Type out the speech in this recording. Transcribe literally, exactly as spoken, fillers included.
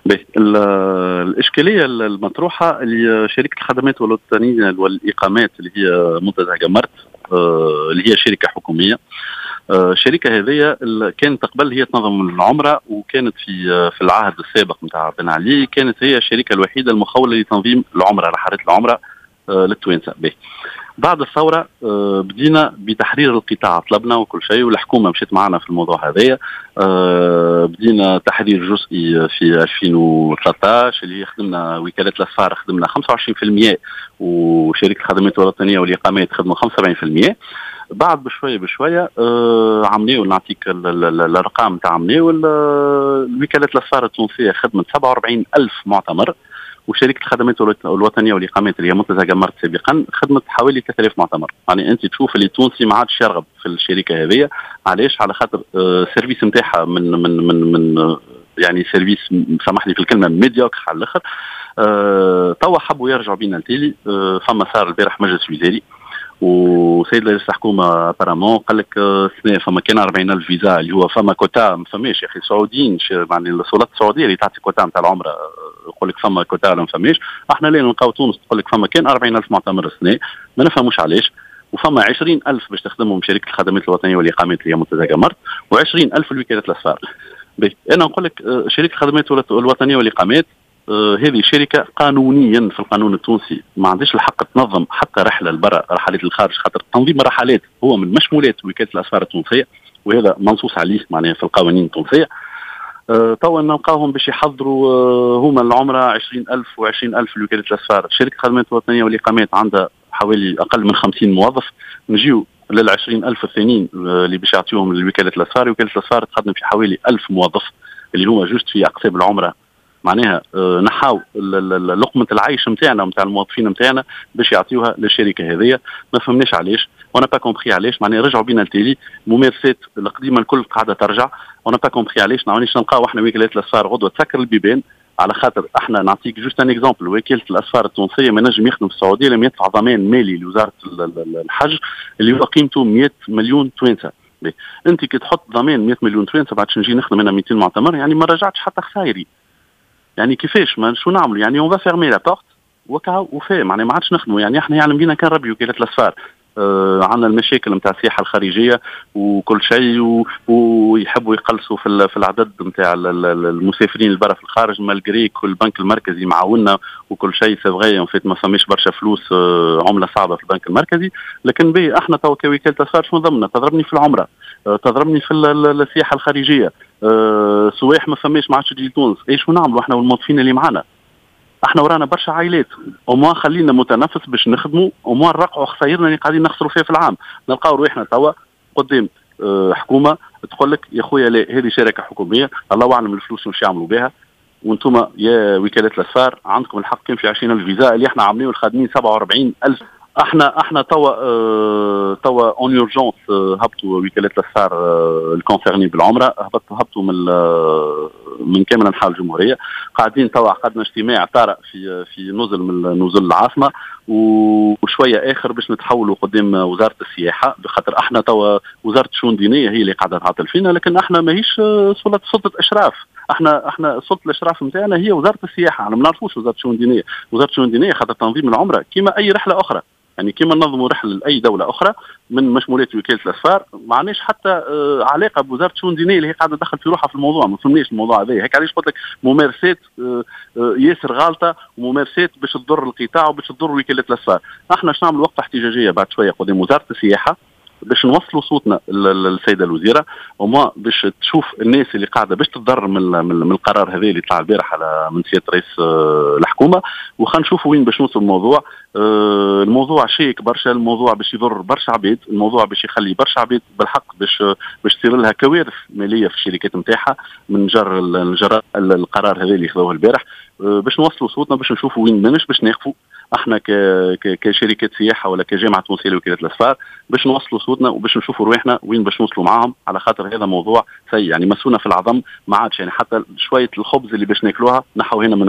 باهي. ال- الاشكاليه المطروحه اللي شركه الخدمات الوطنيه والاقامات اللي هي منتزه مرت، آه، اللي هي شركه حكوميه. آه، الشركه هذه ال- كانت قبل هي تنظم العمره، وكانت في آه، في العهد السابق نتاع بن علي كانت هي الشركه الوحيده المخوله لتنظيم العمره، رحلات العمره آه، للتوانسه. باهي. بعد الثورة آه، بدينا بتحرير القطاع، طلبنا وكل شيء، والحكومة مشيت معنا في الموضوع هذايا. آه، بدينا تحرير جزئي في ألفين وثلاثة عشر اللي خدمنا وكالات الأسفار خدمنا خمسة وعشرين بالمئة، وشركة الخدمات الوطنية والإقامات خدموا خمسة وسبعين بالمئة. بعد بشوية بشوية آه، عمليو نعطيك ال- ال- ال- الأرقام تاع عمليو ال- الوكالات الأسفار التونسية خدمت سبعة وأربعين ألف معتمر، وشركه الخدمات الوطنيه والاقامات اللي هي منتزه مرت سابقا خدمت حوالي ثلاثة آلاف معتمر. يعني انت تشوف اللي التونسي ما عادش يرغب في الشركه هذه. علاش؟ على خاطر آه سيرفيس نتاعها من من من من آه يعني سيرفيس، سامحني في الكلمه، ميديوكر على الاخر. آه توا حبوا يرجعوا بينا لتالي. آه فما صار البارح مجلس وزاري، وسيد رئيس الحكومه بارامون قال لك السنه فما كان أربعين ألف فيزا، اللي هو فما كوتا ما فماش يا اخي سعوديين، يعني السلطات السعوديه اللي تعطي كوتا نتاع العمره يقول لك فما كوتا ما فماش. احنا لين نلقاو تونس تقول لك فما كان أربعين ألف معتمر السنه، ما نفهموش علاش. وفما عشرين ألف باش تخدمهم شركه الخدمات الوطنيه والاقامات اللي هي منتزه مرت، وعشرين ألف الوكالات الاسفار. انا نقول لك شركه الخدمات الوطنيه والاقامات آه هذه شركه قانونيا في القانون التونسي ما عندهاش الحق تنظم حتى رحله لبرا، رحلات الخارج، خاطر تنظيم الرحلات هو من مشمولات وكاله الاسفار التونسيه، وهذا منصوص عليه معناها في القوانين التونسيه. آه توا نلقاهم باش يحضروا آه هما العمره عشرين ألف وعشرين ألف الوكالات الاسفار. شركه الخدمات الوطنيه والاقامات عندها حوالي اقل من خمسين موظف. نجيو للعشرين ألف الثانيين اللي باش يعطيوهم لوكاله الاسفار. وكاله الاسفار تخدم في حوالي ألف موظف اللي هما جوست في اقسام العمره. معناها آه نحاو لقمه العيش نتاعنا ونتاع الموظفين نتاعنا باش يعطيوها للشركه هذه. ما فهمناش علاش، وانا با كومبخي علاش. معناها رجعوا بينا لتالي، ممارسات القديمه الكل قاعده ترجع، وانا با كومبخي علاش. نعاونيش نلقاو احنا وكالات الاسفار غدوه تسكر البيبان، على خاطر احنا نعطيك جوست ان اكزومبل. وكاله الاسفار التونسيه ما نجم يخدم في السعوديه لم يدفع ضمان مالي لوزاره الحج اللي هو قيمته مئة مليون توانسه. انت كي تحط ضمان مئة مليون توانسه بعد نجي نخدم انا مئتين معتمر، يعني ما رجعتش حتى خسائري. يعني كيفاش ما شو نعملوا؟ يعني اون فا فيرمي لا بورت وكا وفاه، معناها ما عادش نخدموا. يعني احنا يعلم بينا كان ربي وكاله الاسفار آه عندنا المشاكل نتاع السياحه الخارجيه وكل شيء، ويحبوا يقلصوا في في العدد نتاع المسافرين البرا في الخارج، مالجري كل البنك المركزي معاوننا وكل شيء سي فيت ما فماش برشا فلوس، آه عمله صعبه في البنك المركزي. لكن بي احنا تو كوكاله اسفار شنو ضمنا؟ تضربني في العمره، آه تضربني في السياحه الخارجيه، أه سواح ما فماش ما عادش تجي لتونس. ايش نعملوا احنا والموظفين اللي معانا؟ احنا ورانا برشا عائلات، وما خلينا متنفس باش نخدموا، وما نرقعوا خسائرنا اللي قاعدين نخسروا فيها في العام. نلقاو روحنا توا قدام أه حكومه تقول لك يا خويا لا هذه شركه حكوميه الله اعلم الفلوس واش يعملوا بها، وانتم يا وكالات الاسفار عندكم الحق كان في عشرين ألف فيزا اللي احنا عاملين الخادمين سبعة وأربعين ألف. احنا احنا توا اه توا اون يورجونس اه هبطوا وكالات الاسفار اه الكونسيرني بالعمره، هبطوا هبطوا من اه من كامل انحاء الجمهوريه. قاعدين توا عقدنا اجتماع طارئ في في نزل من نزل العاصمه، وشويه اخر باش نتحولوا قدام وزاره السياحه، بخاطر احنا توا وزاره الشؤون الدينيه هي اللي قاعده تعطل فينا، لكن احنا ماهيش سلطه سلطه اشراف. احنا احنا سلطه الاشراف نتاعنا هي وزاره السياحه. انا ما نعرفوش وزاره الشؤون الدينيه. وزاره الشؤون الدينيه خاطر تنظيم العمره كيما اي رحله اخرى، يعني كيما ننظموا رحله لاي دوله اخرى من مشمولات وكاله الاسفار. ما عندناش حتى آه علاقه بوزاره الشؤون الدينيه اللي هي قاعده تدخل في روحها في الموضوع. ما فهمناش الموضوع هذا. هيك علاش قلت لك ممارسات آه آه ياسر غالطه، وممارسات باش تضر القطاع وباش تضر وكاله الاسفار. احنا باش نعمل وقفه احتجاجيه بعد شويه قدام وزاره السياحه باش نوصلوا صوتنا للسيده الوزيره، وما باش تشوف الناس اللي قاعده باش تضر من من القرار هذا اللي طلع البارح على من سياده رئيس الحكومه. وخلينا نشوفوا وين باش نوصل الموضوع. الموضوع شيك برشا، الموضوع باش يضر برشا عباد، الموضوع باش يخلي برشا عباد بالحق باش باش تصير لها كوارث ماليه في الشركات نتاعها من جر الجراء القرار هذا اللي خذوه البارح. باش نوصلوا صوتنا باش نشوفوا وين ماناش باش ناخفوا احنا ك... ك... كشركات سياحه ولا كجامعه تونسيه لوكالات الاسفار، باش نوصلوا صوتنا وباش نشوفوا روحنا وين باش نوصلوا معاهم، على خاطر هذا موضوع سيء يعني مسونا في العظم. ما عادش يعني حتى شويه الخبز اللي باش ناكلوها نحو هنا من